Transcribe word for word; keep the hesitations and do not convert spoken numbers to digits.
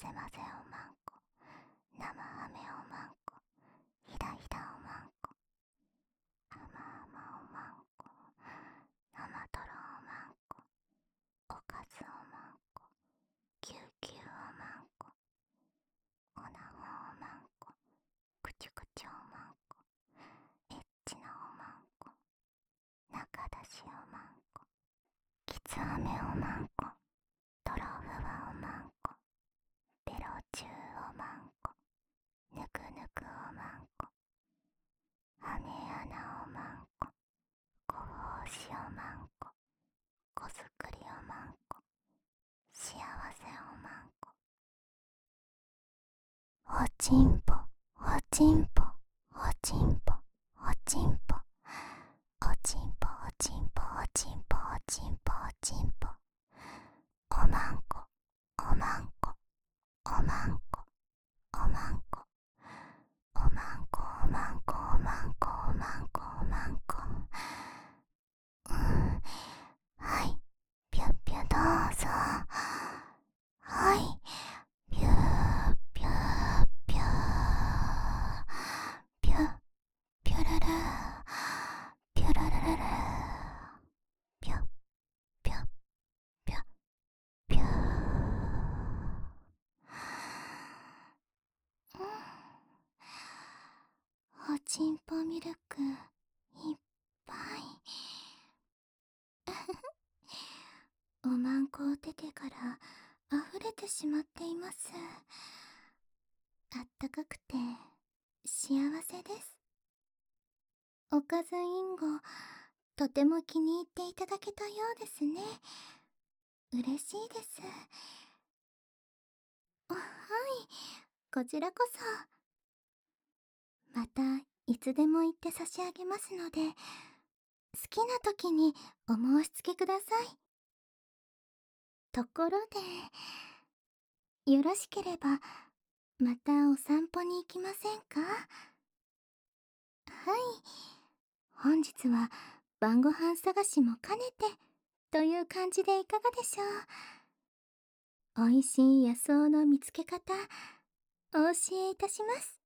ぜまぜおまんこ、生飴おまんこ、ひだひだおまんこ、あまあまおまんこ、生とろおまんこ、おかずおまんこ、ぎゅうぎゅうおまんこ、おなごおまんこ、くちゅくちゅおまんこ、エッチなおまんこ、中出しおまんこ、きつあめおまんこ、とろふわおまんこ、ベロチューおまんこ、ぬくぬくおまんこ、はねあなおまんこ、ごぼうしおまんこ、こづくりおまんこ、しあわせおまんこ、おちんぽおちんぽおちんぽおちんぽおちんぽおちんぽおちんぽおちんぽおちんぽ、おまんこおまんこおまんこおまんこおまんこおまんこおまんこおまんこおまんこ、うん、はい、ぴゅっぴゅどうぞ、はい、ぴゅーぴゅーぴゅーぴゅーぴゅるるぴゅるるるるぴゅぴゅぴゅぴゅー、おちんぽミルクいっぱいおまんこを出てから溢れてしまっています。あったかくて幸せです。おかずインゴ、とても気に入っていただけたようですね。嬉しいです。はい、こちらこそ。またいつでも言って差し上げますので、好きな時にお申し付けください。ところで、よろしければまたお散歩に行きませんか？はい、本日は晩ご飯探しも兼ねてという感じでいかがでしょう。おいしい野草の見つけ方、お教えいたします。